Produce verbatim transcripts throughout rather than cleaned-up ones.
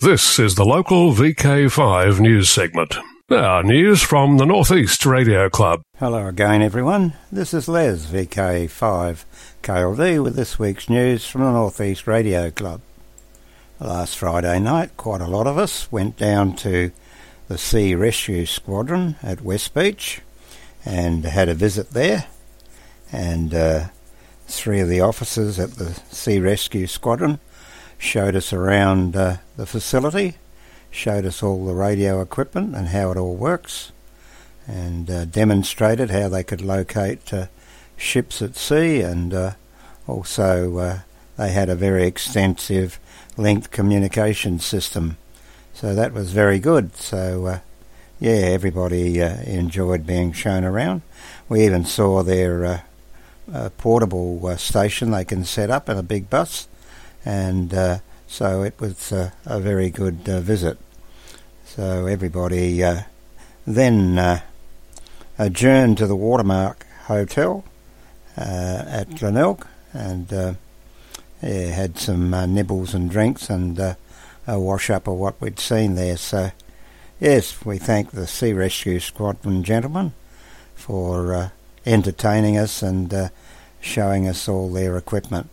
This is the local V K five news segment. Now, news from the North East Radio Club. Hello again, everyone. This is Les, V K five K L D, with this week's news from the North East Radio Club. Last Friday night, quite a lot of us went down to the Sea Rescue Squadron at West Beach and had a visit there. And uh, three of the officers at the Sea Rescue Squadron showed us around uh, the facility, showed us all the radio equipment and how it all works, and uh, demonstrated how they could locate uh, ships at sea, and uh, also uh, they had a very extensive linked communication system. So that was very good. So uh, yeah, everybody uh, enjoyed being shown around. We even saw their uh, uh, portable uh, station they can set up in a big bus, and uh, so it was uh, a very good uh, visit. So everybody uh, then uh, adjourned to the Watermark Hotel uh, at Glenelg, and uh, yeah, had some uh, nibbles and drinks and uh, a wash-up of what we'd seen there. So yes, we thank the Sea Rescue Squadron gentlemen for uh, entertaining us and uh, showing us all their equipment.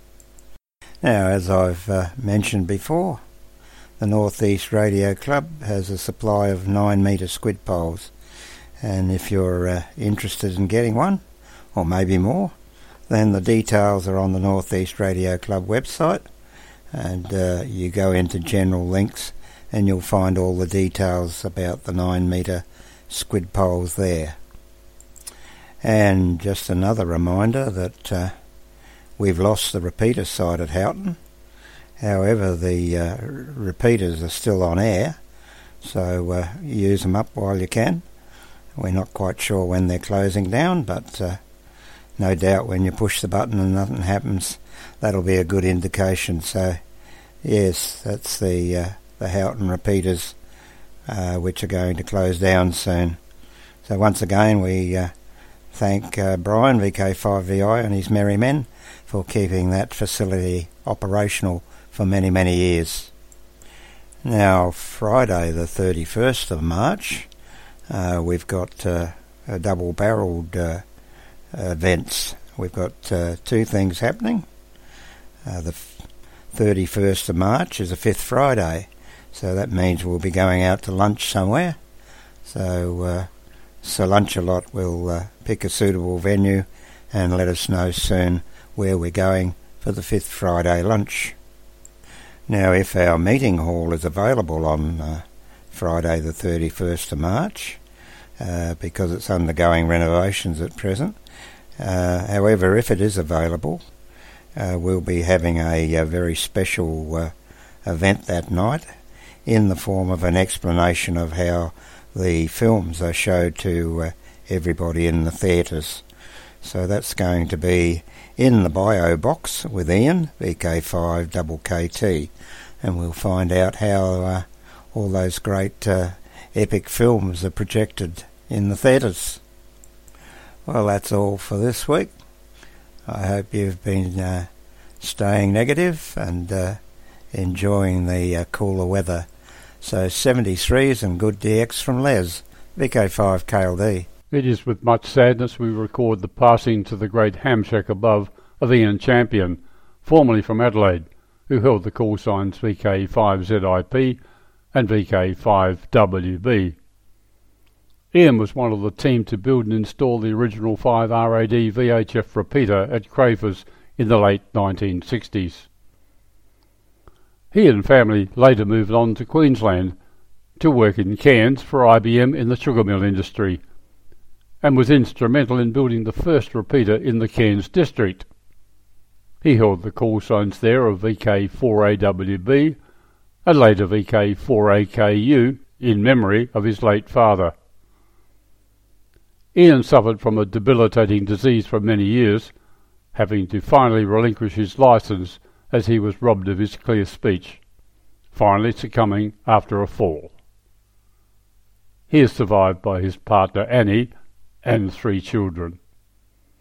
Now, as I've uh, mentioned before, the North East Radio Club has a supply of nine metre squid poles, and if you're uh, interested in getting one, or maybe more, then the details are on the North East Radio Club website, and uh, you go into general links and you'll find all the details about the nine metre squid poles there. And just another reminder that uh, we've lost the repeater site at Houghton. However, the uh, repeaters are still on air, so uh, use them up while you can. We're not quite sure when they're closing down, but uh, no doubt when you push the button and nothing happens, that'll be a good indication. So yes, that's the uh, the Houghton repeaters uh, which are going to close down soon. So once again, we uh, thank uh, Brian, V K five V I, and his merry men for keeping that facility operational for many, many years. Now, Friday the thirty-first of March, uh, we've got uh, a double-barrelled uh, events. We've got uh, two things happening. Uh, the thirty-first of March is a fifth Friday, so that means we'll be going out to lunch somewhere. So, uh, so Lunch-A-Lot will uh, pick a suitable venue and let us know soon where we're going for the fifth Friday lunch. Now, if our meeting hall is available on uh, Friday the thirty-first of March, uh, because it's undergoing renovations at present, uh, however, if it is available, uh, we'll be having a, a very special uh, event that night in the form of an explanation of how the films are showed to uh, everybody in the theatres. So that's going to be in the bio box with Ian, V K five K K T, and we'll find out how uh, all those great uh, epic films are projected in the theatres. Well, that's all for this week. I hope you've been uh, staying negative and uh, enjoying the uh, cooler weather. So seventy-threes and good D X from Les, V K five K L D. It is with much sadness we record the passing to the great ham shack above of Ian Champion, formerly from Adelaide, who held the call signs V K five Z I P and V K five W B. Ian was one of the team to build and install the original five R A D V H F repeater at Crafers in the late nineteen sixties. He and family later moved on to Queensland to work in Cairns for I B M in the sugar mill industry, and was instrumental in building the first repeater in the Cairns district. He held the call signs there of V K four A W B and later V K four A K U in memory of his late father. Ian suffered from a debilitating disease for many years, having to finally relinquish his licence as he was robbed of his clear speech, finally succumbing after a fall. He is survived by his partner Annie and three children.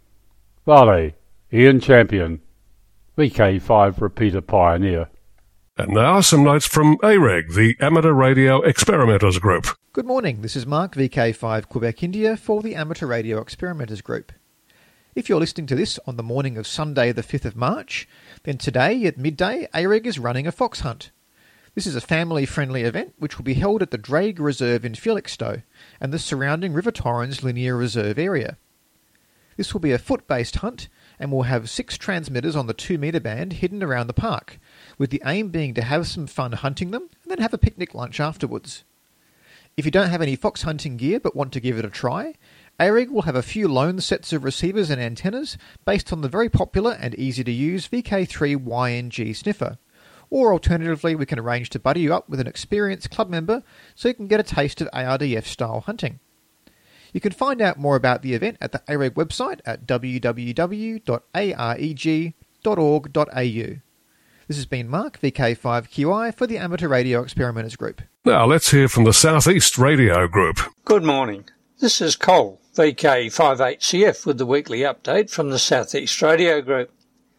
Vale, Ian Champion, V K five Repeater Pioneer. And now some notes from A R E G, the Amateur Radio Experimenters Group. Good morning, this is Mark, V K five Quebec, India, for the Amateur Radio Experimenters Group. If you're listening to this on the morning of Sunday the fifth of March, then today at midday A R E G is running a fox hunt. This is a family-friendly event which will be held at the Drague Reserve in Felixstowe and the surrounding River Torrens Linear Reserve area. This will be a foot-based hunt and will have six transmitters on the two metre band hidden around the park, with the aim being to have some fun hunting them and then have a picnic lunch afterwards. If you don't have any fox hunting gear but want to give it a try, A R E G will have a few loan sets of receivers and antennas based on the very popular and easy-to-use V K three Y N G sniffer. Or alternatively, we can arrange to buddy you up with an experienced club member so you can get a taste of A R D F-style hunting. You can find out more about the event at the A R E G website at w w w dot a r e g dot org dot a u. This has been Mark, V K five Q I, for the Amateur Radio Experimenters Group. Now let's hear from the Southeast Radio Group. Good morning. This is Cole, V K five eight C F, with the weekly update from the Southeast Radio Group.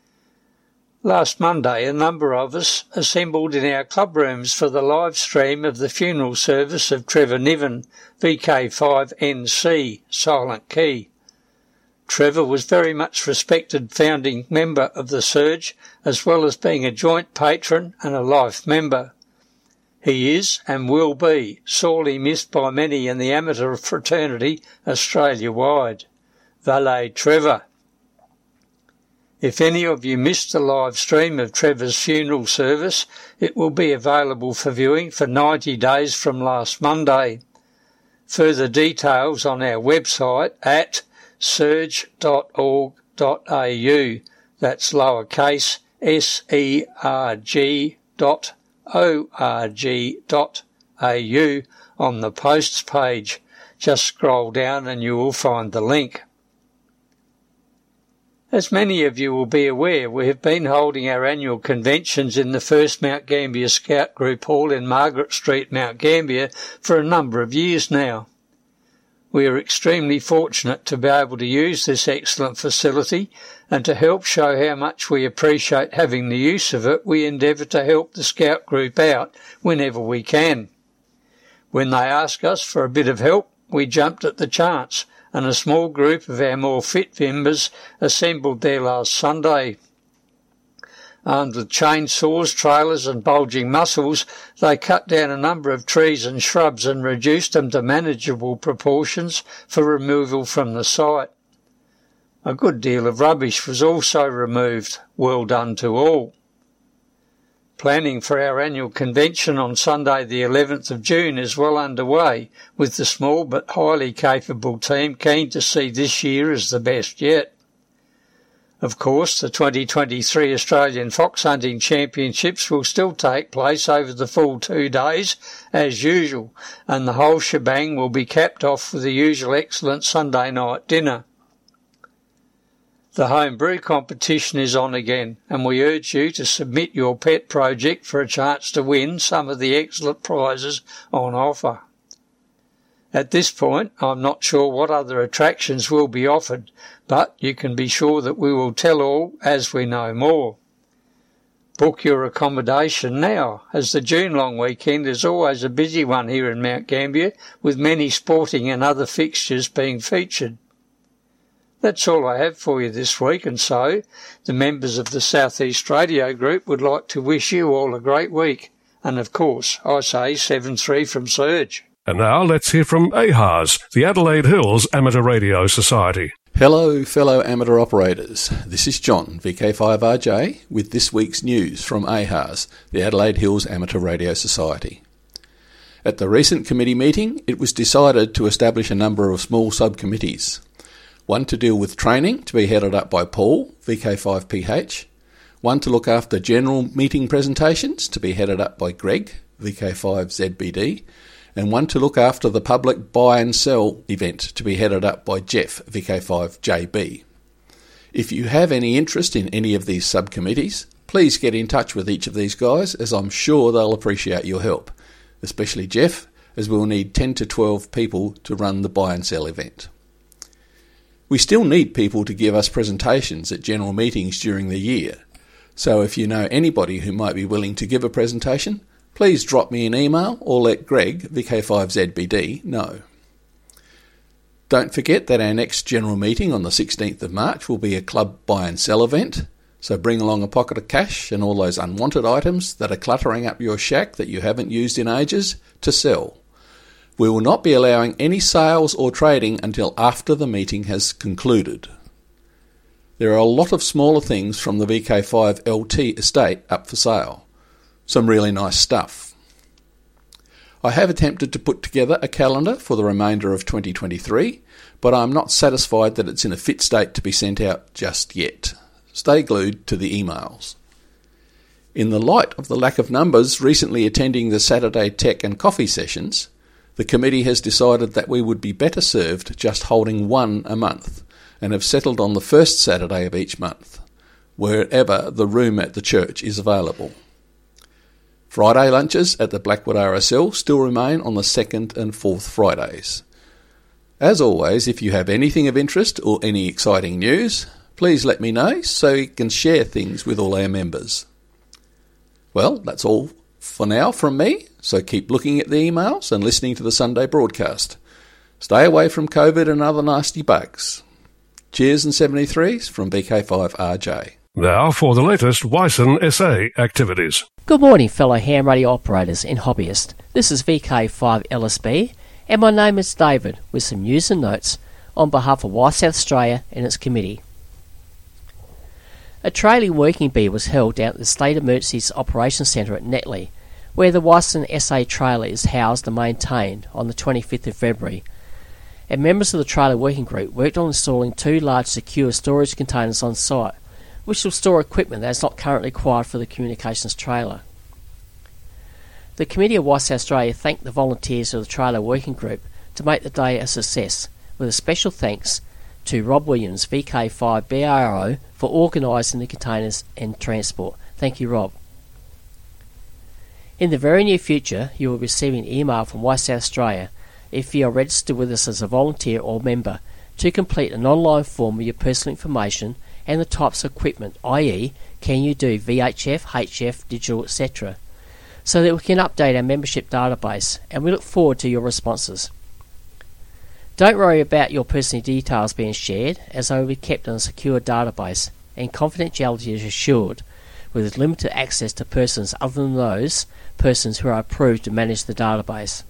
Last Monday, a number of us assembled in our club rooms for the live stream of the funeral service of Trevor Niven, V K five N C, Silent Key. Trevor was very much respected founding member of the Surge, as well as being a joint patron and a life member. He is, and will be, sorely missed by many in the amateur fraternity Australia-wide. Valet Trevor. If any of you missed the live stream of Trevor's funeral service, it will be available for viewing for ninety days from last Monday. Further details on our website at surge dot org dot a u. That's lowercase S E R G dot O R G dot A U on the posts page. Just scroll down and you will find the link. As many of you will be aware, we have been holding our annual conventions in the first Mount Gambier Scout Group Hall in Margaret Street, Mount Gambier, for a number of years now. We are extremely fortunate to be able to use this excellent facility, and to help show how much we appreciate having the use of it, we endeavour to help the Scout Group out whenever we can. When they ask us for a bit of help, we jumped at the chance, and a small group of our more fit members assembled there last Sunday. Armed with chainsaws, trailers and bulging muscles, they cut down a number of trees and shrubs and reduced them to manageable proportions for removal from the site. A good deal of rubbish was also removed. Well done to all. Planning for our annual convention on Sunday the eleventh of June is well underway, with the small but highly capable team keen to see this year as the best yet. Of course, the twenty twenty-three Australian Fox Hunting Championships will still take place over the full two days, as usual, and the whole shebang will be capped off with the usual excellent Sunday night dinner. The homebrew competition is on again, and we urge you to submit your pet project for a chance to win some of the excellent prizes on offer. At this point, I'm not sure what other attractions will be offered, but you can be sure that we will tell all as we know more. Book your accommodation now, as the June long weekend is always a busy one here in Mount Gambier, with many sporting and other fixtures being featured. That's all I have for you this week, and so the members of the Southeast Radio Group would like to wish you all a great week. And of course, I say seven three from Surge. And now let's hear from A H A S, the Adelaide Hills Amateur Radio Society. Hello, fellow amateur operators. This is John, V K five R J, with this week's news from A H A S, the Adelaide Hills Amateur Radio Society. At the recent committee meeting, it was decided to establish a number of small subcommittees. One to deal with training, to be headed up by Paul, V K five P H. One to look after general meeting presentations, to be headed up by Greg, V K five Z B D. And one to look after the public buy and sell event, to be headed up by Jeff, V K five J B. If you have any interest in any of these subcommittees, please get in touch with each of these guys, as I'm sure they'll appreciate your help, especially Jeff, as we'll need ten to twelve people to run the buy and sell event. We still need people to give us presentations at general meetings during the year, So if you know anybody who might be willing to give a presentation, please drop me an email or let Greg, V K five Z B D, know. Don't forget that our next general meeting on the sixteenth of March will be a club buy and sell event, so bring along a pocket of cash and all those unwanted items that are cluttering up your shack that you haven't used in ages to sell. We will not be allowing any sales or trading until after the meeting has concluded. There are a lot of smaller things from the V K five L T estate up for sale. Some really nice stuff. I have attempted to put together a calendar for the remainder of twenty twenty-three, but I'm not satisfied that it's in a fit state to be sent out just yet. Stay glued to the emails. In the light of the lack of numbers recently attending the Saturday Tech and Coffee sessions, the committee has decided that we would be better served just holding one a month, and have settled on the first Saturday of each month, wherever the room at the church is available. Friday lunches at the Blackwood R S L still remain on the second and fourth Fridays. As always, if you have anything of interest or any exciting news, please let me know so we can share things with all our members. Well, that's all for now from me, so keep looking at the emails and listening to the Sunday broadcast. Stay away from COVID and other nasty bugs. Cheers and seventy-threes from V K five R J. Now for the latest Wyson S A activities. Good morning, fellow ham radio operators and hobbyists. This is V K five L S B, and my name is David, with some news and notes on behalf of Y South Australia and its committee. A trailing working bee was held down at the State Emergencies Operations Centre at Netley, where the Wyson S A trailer is housed and maintained, on the twenty-fifth of February. And members of the trailer working group worked on installing two large secure storage containers on site, which will store equipment that is not currently required for the communications trailer. The Committee of Y South Australia thanked the volunteers of the trailer working group to make the day a success, with a special thanks to Rob Williams, V K five B R O, for organising the containers and transport. Thank you, Rob. In the very near future, you will be receiving an email from Y South Australia if you are registered with us as a volunteer or member to complete an online form with your personal information and the types of equipment, that is, can you do V H F, H F, digital, et cetera, so that we can update our membership database, and we look forward to your responses. Don't worry about your personal details being shared, as they will be kept in a secure database, and confidentiality is assured, with limited access to persons other than those persons who are approved to manage the database.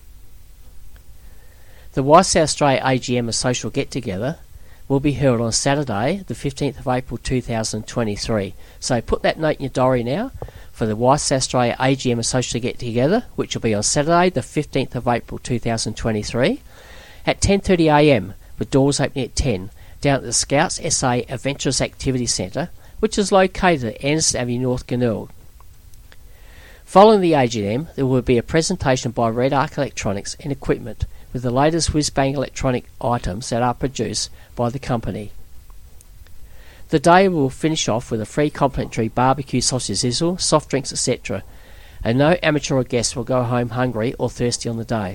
The Y South Australia A G M, a social get-together, will be held on Saturday, the fifteenth of April two thousand twenty-three. So put that note in your diary now for the Y South Australia A G M, a social get-together, which will be on Saturday, the fifteenth of April two thousand twenty-three, at ten thirty a m, with doors opening at ten, down at the Scouts S A Adventurous Activity Centre, which is located at Anderson Avenue, North Glenelg. Following the A G M, there will be a presentation by Red Arc Electronics and Equipment, with the latest whiz-bang electronic items that are produced by the company. The day will finish off with a free complimentary barbecue sausage sizzle, soft drinks, et cetera, and no amateur or guest will go home hungry or thirsty on the day.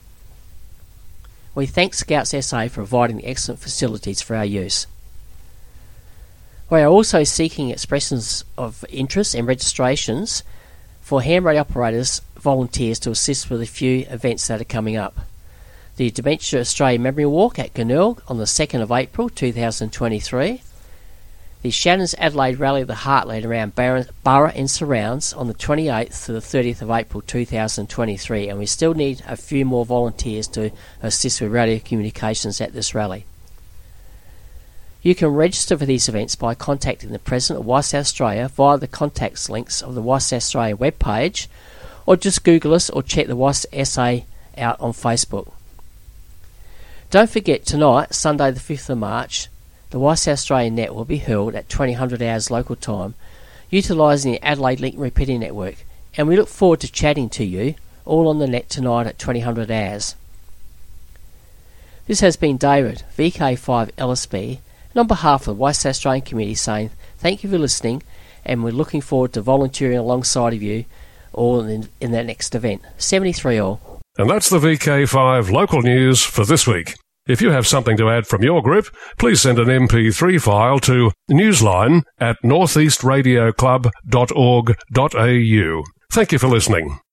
We thank Scouts S A for providing excellent facilities for our use. We are also seeking expressions of interest and registrations for ham radio operators volunteers to assist with a few events that are coming up. The Dementia Australia Memory Walk at Glenelg on the second of April two thousand twenty-three. The Shannon's Adelaide Rally of the Heartland around Burra and surrounds on the twenty-eighth to the thirtieth of April two thousand twenty-three, and we still need a few more volunteers to assist with radio communications at this rally. You can register for these events by contacting the President of Y South Australia via the contacts links of the Y South Australia webpage, or just Google us or check the Y S A out on Facebook. Don't forget, tonight, Sunday the fifth of March, the Y South Australian Net will be held at twenty hundred hours local time, utilising the Adelaide Link Repeating Network, and we look forward to chatting to you all on the net tonight at twenty hundred hours. This has been David, V K five L S B, and on behalf of the Y South Australian Committee saying thank you for listening, and we're looking forward to volunteering alongside of you all in, in that next event. seventy-three all. And that's the V K five local news for this week. If you have something to add from your group, please send an M P three file to newsline at northeast radio club dot org dot a u. Thank you for listening.